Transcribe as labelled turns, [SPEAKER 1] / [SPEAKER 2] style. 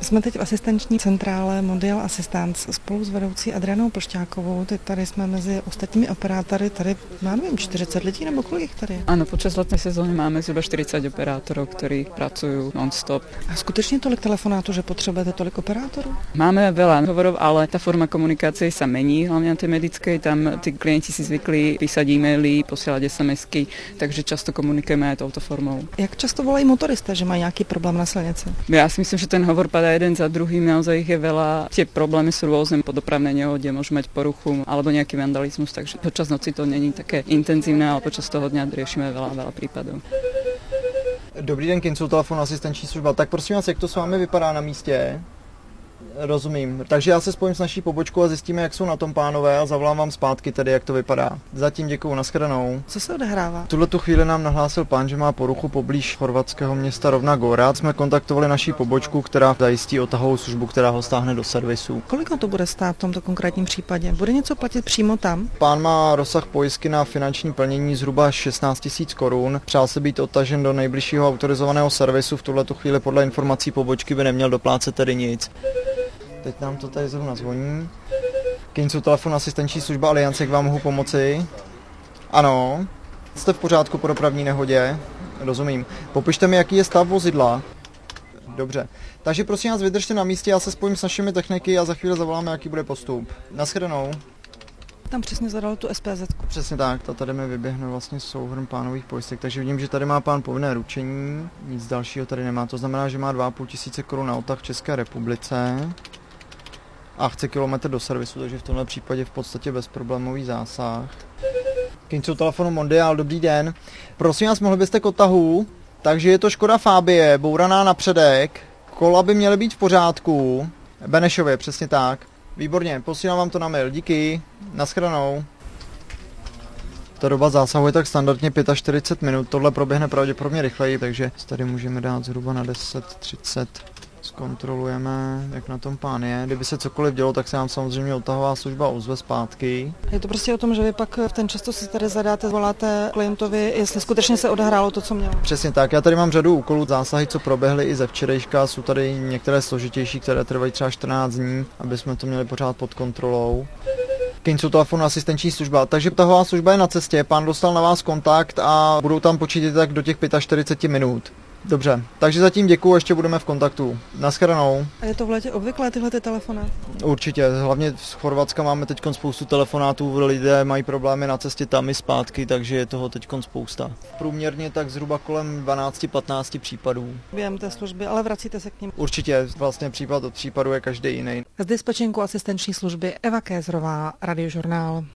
[SPEAKER 1] Jsme teď v asistenční centrále Mondial Assistance spolu s vedoucí Adrianou Plšťákovou. Teď tady jsme mezi ostatními operátory, tady máme 40 lidí nebo kolik tady?
[SPEAKER 2] Áno, počas letnej sezóny máme zhruba 40 operátorov, ktorí pracujú non-stop.
[SPEAKER 1] A skutečně tolik telefonátů, že potřebujete tolik operátorů?
[SPEAKER 2] Máme veľa hovorov, ale tá forma komunikácie sa mení, hlavne na tej medickej. Tam tí klienti si zvykli písať e-maily, posielať SMS-ky, takže často komunikujeme aj touto formou.
[SPEAKER 1] Jak často volají motoristé, že mají nějaký problém na silnici?
[SPEAKER 2] Ja si myslím, že ten hovor padá jeden za druhým, naozaj ich je veľa. Tie problémy sú rôzne, po dopravnej nehode môžu mať poruchu alebo nejaký vandalizmus, takže počas noci to není také intenzívne, ale počas toho dňa riešime veľa prípadov.
[SPEAKER 3] Dobrý den, Kinců, telefon asistenční služba. Tak prosím vás, jak to s vámi vypadá na místě? Rozumím. Takže já se spojím s naší pobočkou a zjistíme, jak jsou na tom pánové a zavolám vám zpátky tedy, jak to vypadá. Zatím děkuju, nashledanou.
[SPEAKER 1] Co se odehrává?
[SPEAKER 3] V tuhletu chvíli nám nahlásil pán, že má poruchu poblíž chorvatského města Rovna Gora. Jsme kontaktovali naší pobočku, která zajistí odtahovou službu, která ho stáhne do servisu.
[SPEAKER 1] Kolik to bude stát v tomto konkrétním případě? Bude něco platit přímo tam?
[SPEAKER 3] Pán má rozsah pojistky na finanční plnění zhruba 16 000 korun. Přál se být odtažen do nejbližšího autorizovaného servisu. V tuhletu chvíli podle informací pobočky by neměl doplácet tedy nic. Teď nám to tady zrovna zvoní. Kinců, telefon asistenční služba Aliance, jak vám mohu pomoci? Ano. Jste v pořádku po dopravní nehodě? Rozumím. Popište mi, jaký je stav vozidla. Dobře. Takže prosím vás, vydržte na místě, já se spojím s našimi techniky a za chvíli zavoláme, jaký bude postup. Nashledanou.
[SPEAKER 1] Tam přesně zadal tu SPZ.
[SPEAKER 3] Přesně tak, tady mi vyběhne vlastně souhrn pánových pojistek, takže vidím, že tady má pán povinné ručení, nic dalšího tady nemá, to znamená, že má 2 500 korun na odtah v České republice a chce kilometr do servisu, takže v tomhle případě v podstatě bezproblémový zásah. Kinců, telefonu Mondial, dobrý den. Prosím vás, mohli byste k odtahu? Takže je to Škoda Fabie, bouraná na předek, kola by měly být v pořádku, Benešově, přesně tak. Výborně, posílám vám to na mail, díky, nashledanou. Ta doba zásahu je tak standardně 45 minut, tohle proběhne pravděpodobně rychleji, takže tady můžeme dát zhruba na 10:30. Zkontrolujeme, jak na tom pán je. Kdyby se cokoliv dělo, tak se nám samozřejmě odtahová služba ozve zpátky.
[SPEAKER 1] Je to prostě o tom, že vy pak v ten čas si tady zadáte, voláte klientovi, jestli skutečně se odehrálo to, co mělo.
[SPEAKER 3] Přesně tak, já tady mám řadu úkolů, zásahy, co proběhly i ze včerejška, jsou tady některé složitější, které trvají třeba 14 dní, aby jsme to měli pořád pod kontrolou. Kinců, telefon asistenční služba. Takže tahová služba je na cestě, pán dostal na vás kontakt a budou tam počítat tak do těch 45 minut. Dobře, takže zatím děkuju, ještě budeme v kontaktu. Nashledanou.
[SPEAKER 1] A je to v létě obvyklé tyhle telefonáty?
[SPEAKER 3] Určitě, hlavně z Chorvatska máme teď spoustu telefonátů, lidé mají problémy na cestě tam i zpátky, takže je toho teď spousta. Průměrně tak zhruba kolem 12-15 případů.
[SPEAKER 1] Během té služby, ale vracíte se k nim?
[SPEAKER 3] Určitě, vlastně případ od případu je každý jiný.
[SPEAKER 1] Z dispečinku asistenční služby Eva Kézrová, Radiožurnál.